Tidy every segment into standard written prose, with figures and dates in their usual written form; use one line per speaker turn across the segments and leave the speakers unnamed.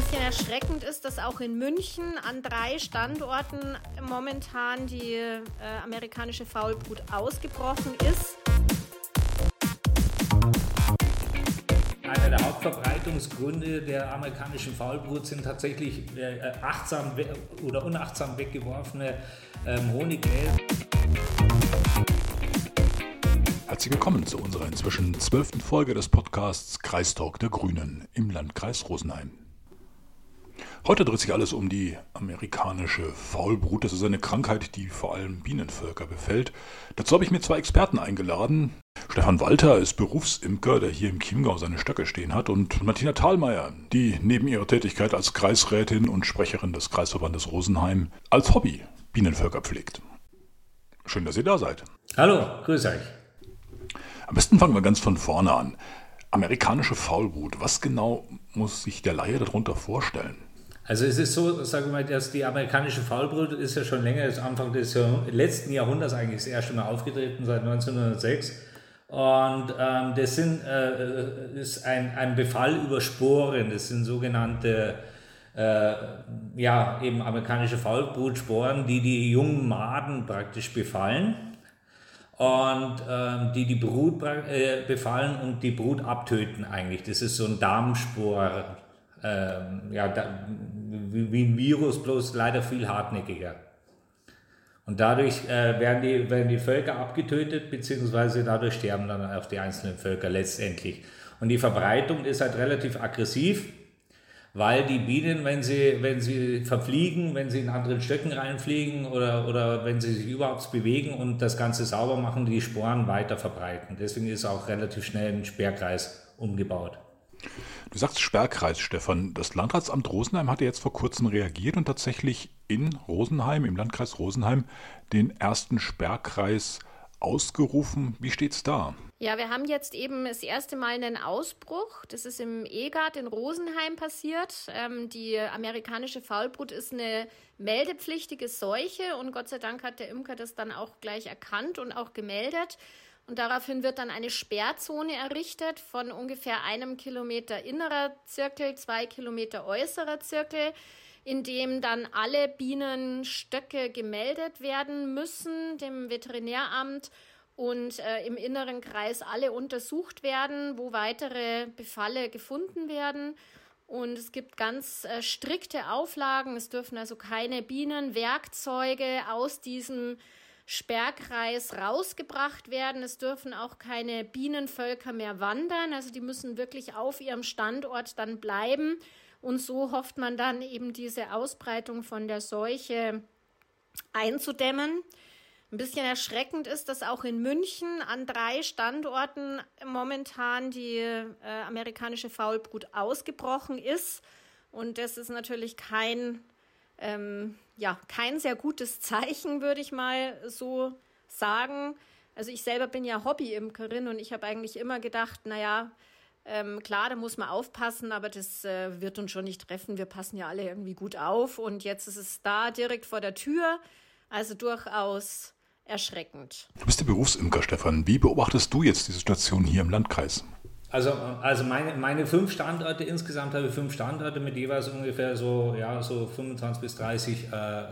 bisschen erschreckend ist, dass auch in München an 3 Standorten momentan die amerikanische Faulbrut ausgebrochen ist.
Einer der Hauptverbreitungsgründe der amerikanischen Faulbrut sind tatsächlich achtsam oder unachtsam weggeworfene Honigmehl.
Herzlich willkommen zu unserer inzwischen 12. Folge des Podcasts Kreistalk der Grünen im Landkreis Rosenheim. Heute dreht sich alles um die amerikanische Faulbrut. Das ist eine Krankheit, die vor allem Bienenvölker befällt. Dazu habe ich mir 2 Experten eingeladen. Stefan Walter ist Berufsimker, der hier im Chiemgau seine Stöcke stehen hat, und Martina Thalmeier, die neben ihrer Tätigkeit als Kreisrätin und Sprecherin des Kreisverbandes Rosenheim als Hobby Bienenvölker pflegt. Schön, dass ihr da seid.
Hallo, grüß euch.
Am besten fangen wir ganz von vorne an. Amerikanische Faulbrut, was genau muss sich der Laie darunter vorstellen?
Also es ist so, sagen wir mal, dass die amerikanische Faulbrut ist ja schon länger, ist Anfang des letzten Jahrhunderts eigentlich das erste Mal aufgetreten, seit 1906. Und das ist ein Befall über Sporen, das sind sogenannte eben amerikanische Faulbrutsporen, die jungen Maden praktisch befallen. Und die Brut befallen und die Brut abtöten eigentlich. Das ist so ein Darmspor, wie ein Virus, bloß leider viel hartnäckiger. Und dadurch werden die Völker abgetötet, beziehungsweise dadurch sterben dann auch die einzelnen Völker letztendlich. Und die Verbreitung ist halt relativ aggressiv, weil die Bienen, wenn sie verfliegen, wenn sie in anderen Stöcken reinfliegen oder wenn sie sich überhaupt bewegen und das Ganze sauber machen, die Sporen weiter verbreiten. Deswegen ist auch relativ schnell ein Sperrkreis umgebaut.
Du sagst Sperrkreis, Stefan. Das Landratsamt Rosenheim hatte jetzt vor kurzem reagiert und tatsächlich in Rosenheim, im Landkreis Rosenheim, den ersten Sperrkreis ausgerufen. Wie steht's da?
Ja, wir haben jetzt eben das erste Mal einen Ausbruch. Das ist im Egard in Rosenheim passiert. Die amerikanische Faulbrut ist eine meldepflichtige Seuche und Gott sei Dank hat der Imker das dann auch gleich erkannt und auch gemeldet. Und daraufhin wird dann eine Sperrzone errichtet von ungefähr 1 Kilometer innerer Zirkel, 2 Kilometer äußerer Zirkel, in dem dann alle Bienenstöcke gemeldet werden müssen, dem Veterinäramt, und im inneren Kreis alle untersucht werden, wo weitere Befalle gefunden werden. Und es gibt ganz strikte Auflagen. Es dürfen also keine Bienenwerkzeuge aus diesem Sperrkreis rausgebracht werden. Es dürfen auch keine Bienenvölker mehr wandern. Also die müssen wirklich auf ihrem Standort dann bleiben. Und so hofft man dann eben diese Ausbreitung von der Seuche einzudämmen. Ein bisschen erschreckend ist, dass auch in München an 3 Standorten momentan die amerikanische Faulbrut ausgebrochen ist. Und das ist natürlich kein sehr gutes Zeichen, würde ich mal so sagen. Also ich selber bin ja Hobbyimkerin und ich habe eigentlich immer gedacht, klar, da muss man aufpassen, aber das wird uns schon nicht treffen. Wir passen ja alle irgendwie gut auf und jetzt ist es da direkt vor der Tür. Also durchaus erschreckend.
Du bist der Berufsimker, Stefan. Wie beobachtest du jetzt die Situation hier im Landkreis?
Also meine 5 Standorte, insgesamt habe ich 5 Standorte mit jeweils ungefähr so 25 bis 30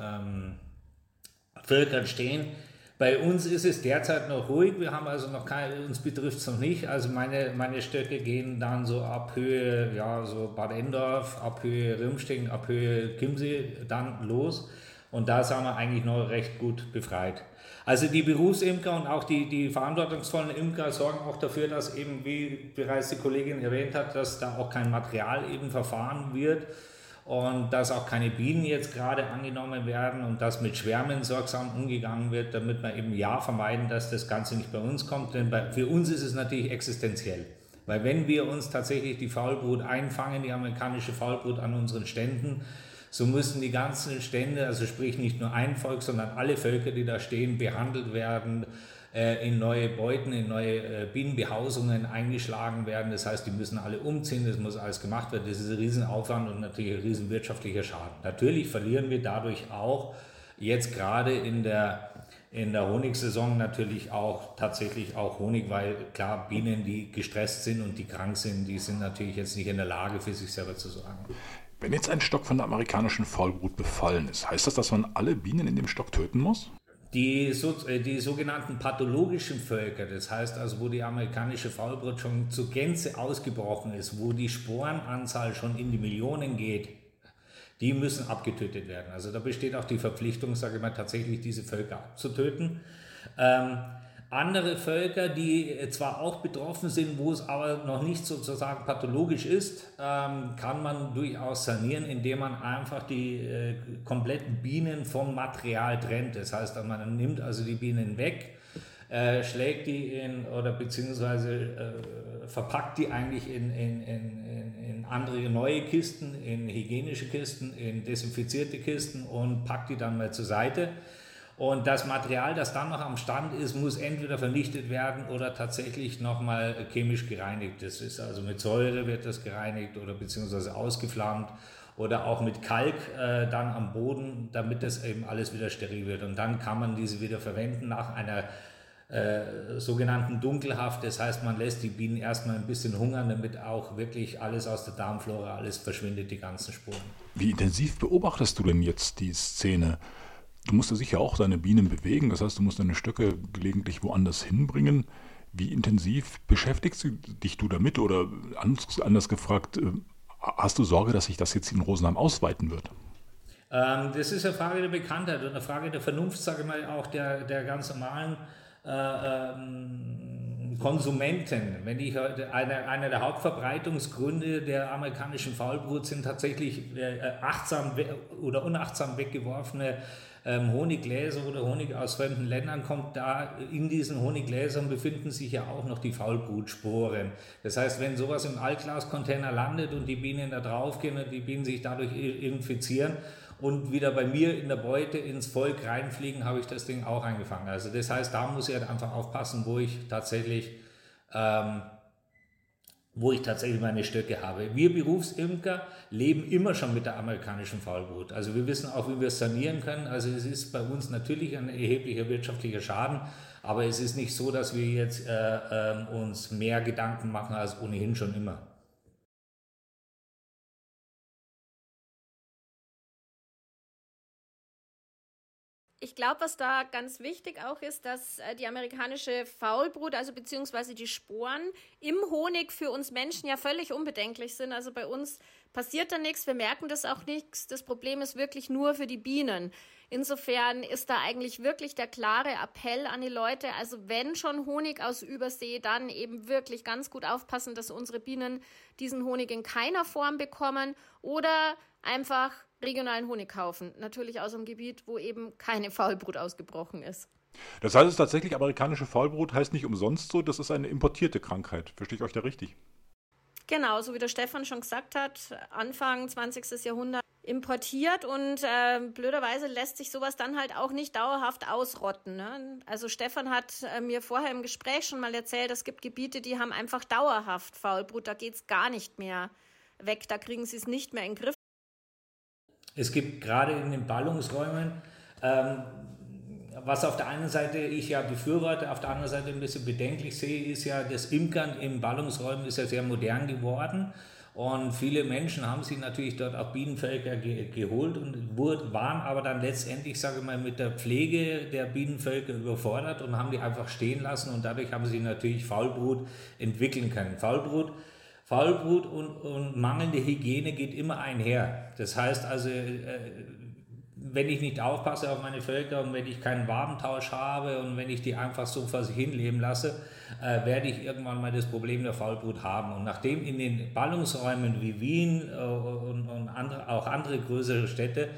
Völkern stehen. Bei uns ist es derzeit noch ruhig, wir haben also noch uns betrifft es noch nicht. Also meine Stöcke gehen dann so ab Höhe, so Bad Endorf, ab Höhe Rimstein, ab Höhe Chiemsee dann los. Und da sind wir eigentlich noch recht gut befreit. Also die Berufsimker und auch die verantwortungsvollen Imker sorgen auch dafür, dass eben, wie bereits die Kollegin erwähnt hat, dass da auch kein Material eben verfahren wird und dass auch keine Bienen jetzt gerade angenommen werden und dass mit Schwärmen sorgsam umgegangen wird, damit wir eben vermeiden, dass das Ganze nicht bei uns kommt. Denn für uns ist es natürlich existenziell. Weil wenn wir uns tatsächlich die Faulbrut einfangen, die amerikanische Faulbrut an unseren Ständen, so müssen die ganzen Stände, also sprich nicht nur ein Volk, sondern alle Völker, die da stehen, behandelt werden, in neue Beuten, in neue Bienenbehausungen eingeschlagen werden. Das heißt, die müssen alle umziehen, das muss alles gemacht werden. Das ist ein Riesenaufwand und natürlich ein riesen wirtschaftlicher Schaden. Natürlich verlieren wir dadurch auch jetzt gerade in der Honigsaison natürlich auch tatsächlich auch Honig, weil klar, Bienen, die gestresst sind und die krank sind, die sind natürlich jetzt nicht in der Lage, für sich selber zu sorgen.
Wenn jetzt ein Stock von der amerikanischen Faulbrut befallen ist, heißt das, dass man alle Bienen in dem Stock töten muss?
Die sogenannten pathologischen Völker, das heißt also, wo die amerikanische Faulbrut schon zur Gänze ausgebrochen ist, wo die Sporenanzahl schon in die Millionen geht, die müssen abgetötet werden. Also da besteht auch die Verpflichtung, sage ich mal, tatsächlich diese Völker abzutöten. Andere Völker, die zwar auch betroffen sind, wo es aber noch nicht sozusagen pathologisch ist, kann man durchaus sanieren, indem man einfach die kompletten Bienen vom Material trennt. Das heißt, man nimmt also die Bienen weg, schlägt die beziehungsweise verpackt die eigentlich in andere neue Kisten, in hygienische Kisten, in desinfizierte Kisten und packt die dann mal zur Seite. Und das Material, das dann noch am Stand ist, muss entweder vernichtet werden oder tatsächlich nochmal chemisch gereinigt. Das ist also mit Säure wird das gereinigt oder beziehungsweise ausgeflammt oder auch mit Kalk dann am Boden, damit das eben alles wieder steril wird. Und dann kann man diese wieder verwenden nach einer sogenannten Dunkelhaft. Das heißt, man lässt die Bienen erstmal ein bisschen hungern, damit auch wirklich alles aus der Darmflora, alles verschwindet, die ganzen Spuren.
Wie intensiv beobachtest du denn jetzt die Szene? Du musst ja sicher auch deine Bienen bewegen, das heißt, du musst deine Stöcke gelegentlich woanders hinbringen. Wie intensiv beschäftigst dich du damit? Oder anders gefragt, hast du Sorge, dass sich das jetzt in Rosenheim ausweiten wird?
Das ist eine Frage der Bekanntheit und eine Frage der Vernunft, sage ich mal, auch der ganz normalen Konsumenten. Wenn ich heute einer der Hauptverbreitungsgründe der amerikanischen Faulbrut sind tatsächlich achtsam oder unachtsam weggeworfene Honiggläser oder Honig aus fremden Ländern, kommt da in diesen Honiggläsern befinden sich ja auch noch die Faulbrutsporen. Das heißt, wenn sowas im Altglascontainer landet und die Bienen da drauf gehen und die Bienen sich dadurch infizieren und wieder bei mir in der Beute ins Volk reinfliegen, habe ich das Ding auch eingefangen. Also das heißt, da muss ich halt einfach aufpassen, wo ich tatsächlich meine Stöcke habe. Wir Berufsimker leben immer schon mit der amerikanischen Faulbrut. Also wir wissen auch, wie wir es sanieren können. Also es ist bei uns natürlich ein erheblicher wirtschaftlicher Schaden, aber es ist nicht so, dass wir jetzt uns mehr Gedanken machen als ohnehin schon immer.
Ich glaube, was da ganz wichtig auch ist, dass die amerikanische Faulbrut, also beziehungsweise die Sporen im Honig für uns Menschen ja völlig unbedenklich sind. Also bei uns passiert da nichts, wir merken das auch nichts. Das Problem ist wirklich nur für die Bienen. Insofern ist da eigentlich wirklich der klare Appell an die Leute, also wenn schon Honig aus Übersee, dann eben wirklich ganz gut aufpassen, dass unsere Bienen diesen Honig in keiner Form bekommen oder einfach regionalen Honig kaufen. Natürlich aus einem Gebiet, wo eben keine Faulbrut ausgebrochen ist.
Das heißt, es ist tatsächlich amerikanische Faulbrut, heißt nicht umsonst so, das ist eine importierte Krankheit. Verstehe ich euch da richtig?
Genau, so wie der Stefan schon gesagt hat, Anfang 20. Jahrhundert importiert und blöderweise lässt sich sowas dann halt auch nicht dauerhaft ausrotten. Ne? Also Stefan hat mir vorher im Gespräch schon mal erzählt, es gibt Gebiete, die haben einfach dauerhaft Faulbrut, da geht es gar nicht mehr weg, da kriegen sie es nicht mehr in den Griff.
Es gibt gerade in den Ballungsräumen, was auf der einen Seite ich ja befürworte, auf der anderen Seite ein bisschen bedenklich sehe, ist ja, das Imkern in Ballungsräumen ist ja sehr modern geworden und viele Menschen haben sich natürlich dort auch Bienenvölker geholt und waren aber dann letztendlich, sage ich mal, mit der Pflege der Bienenvölker überfordert und haben die einfach stehen lassen und dadurch haben sie natürlich Faulbrut entwickeln können. Faulbrut und mangelnde Hygiene geht immer einher. Das heißt also, wenn ich nicht aufpasse auf meine Völker und wenn ich keinen Wabentausch habe und wenn ich die einfach so vor sich hin leben lasse, werde ich irgendwann mal das Problem der Faulbrut haben. Und nachdem in den Ballungsräumen wie Wien und auch andere größere Städte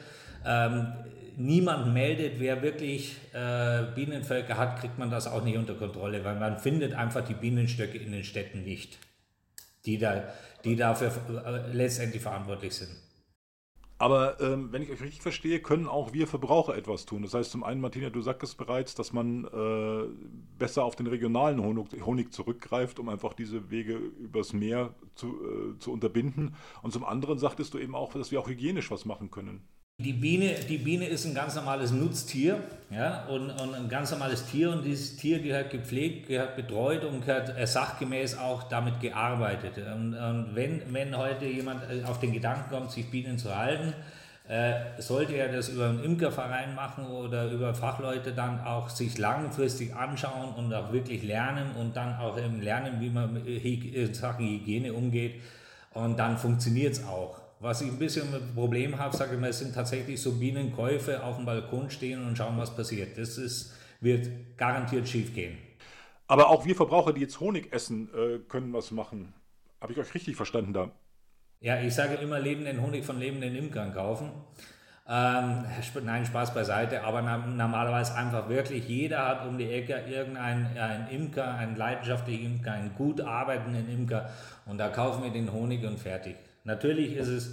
niemand meldet, wer wirklich Bienenvölker hat, kriegt man das auch nicht unter Kontrolle, weil man findet einfach die Bienenstöcke in den Städten nicht, die dafür letztendlich verantwortlich sind.
Aber wenn ich euch richtig verstehe, können auch wir Verbraucher etwas tun. Das heißt zum einen, Martina, du sagtest bereits, dass man besser auf den regionalen Honig zurückgreift, um einfach diese Wege übers Meer zu unterbinden. Und zum anderen sagtest du eben auch, dass wir auch hygienisch was machen können.
Die Biene ist ein ganz normales Nutztier, ja, und ein ganz normales Tier, und dieses Tier gehört gepflegt, gehört betreut und gehört sachgemäß auch damit gearbeitet. Und wenn heute jemand auf den Gedanken kommt, sich Bienen zu halten, sollte er das über einen Imkerverein machen oder über Fachleute dann auch sich langfristig anschauen und auch wirklich lernen und dann auch eben lernen, wie man mit Sachen Hygiene umgeht, und dann funktioniert es auch. Was ich ein bisschen ein Problem habe, sage ich mal, sind tatsächlich so Bienenkäufe auf dem Balkon stehen und schauen, was passiert. Wird garantiert schief gehen.
Aber auch wir Verbraucher, die jetzt Honig essen, können was machen. Habe ich euch richtig verstanden da?
Ja, ich sage immer, lebenden Honig von lebenden Imkern kaufen. Nein, Spaß beiseite, aber normalerweise einfach wirklich, jeder hat um die Ecke irgendeinen Imker, einen leidenschaftlichen Imker, einen gut arbeitenden Imker, und da kaufen wir den Honig und fertig. Natürlich ist es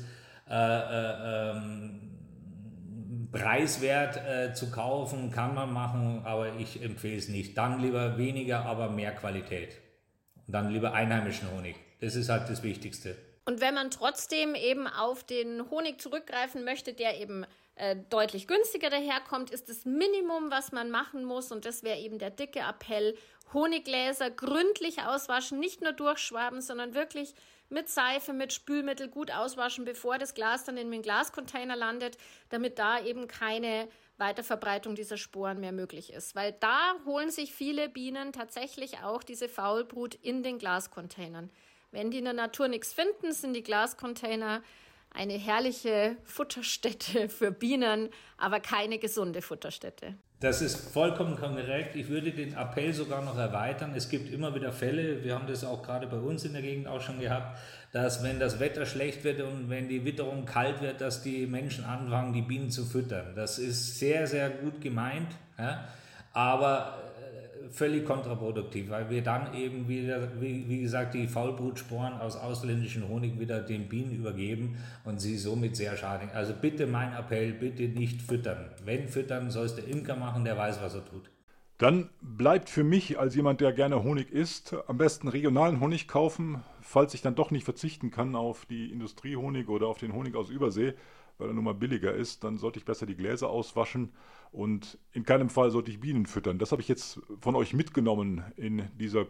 preiswert zu kaufen, kann man machen, aber ich empfehle es nicht. Dann lieber weniger, aber mehr Qualität. Und dann lieber einheimischen Honig. Das ist halt das Wichtigste.
Und wenn man trotzdem eben auf den Honig zurückgreifen möchte, der eben deutlich günstiger daherkommt, ist das Minimum, was man machen muss, und das wäre eben der dicke Appell: Honiggläser gründlich auswaschen, nicht nur durchschwaben, sondern wirklich mit Seife, mit Spülmittel gut auswaschen, bevor das Glas dann in den Glascontainer landet, damit da eben keine Weiterverbreitung dieser Sporen mehr möglich ist. Weil da holen sich viele Bienen tatsächlich auch diese Faulbrut in den Glascontainern. Wenn die in der Natur nichts finden, sind die Glascontainer eine herrliche Futterstätte für Bienen, aber keine gesunde Futterstätte.
Das ist vollkommen korrekt. Ich würde den Appell sogar noch erweitern. Es gibt immer wieder Fälle, wir haben das auch gerade bei uns in der Gegend auch schon gehabt, dass wenn das Wetter schlecht wird und wenn die Witterung kalt wird, dass die Menschen anfangen, die Bienen zu füttern. Das ist sehr, sehr gut gemeint, ja, aber völlig kontraproduktiv, weil wir dann eben wieder, wie gesagt, die Faulbrutsporen aus ausländischen Honig wieder den Bienen übergeben und sie somit sehr schaden. Also bitte mein Appell, bitte nicht füttern. Wenn füttern, soll es der Imker machen, der weiß, was er tut.
Dann bleibt für mich als jemand, der gerne Honig isst, am besten regionalen Honig kaufen, falls ich dann doch nicht verzichten kann auf die Industriehonig oder auf den Honig aus Übersee, weil er nun mal billiger ist, dann sollte ich besser die Gläser auswaschen und in keinem Fall sollte ich Bienen füttern. Das habe ich jetzt von euch mitgenommen in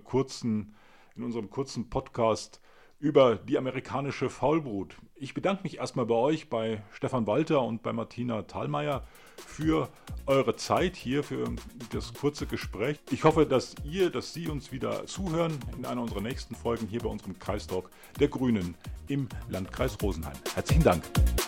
unserem kurzen Podcast über die amerikanische Faulbrut. Ich bedanke mich erstmal bei euch, bei Stefan Walter und bei Martina Thalmeier für eure Zeit hier, für das kurze Gespräch. Ich hoffe, dass Sie uns wieder zuhören in einer unserer nächsten Folgen hier bei unserem Kreistalk der Grünen im Landkreis Rosenheim. Herzlichen Dank.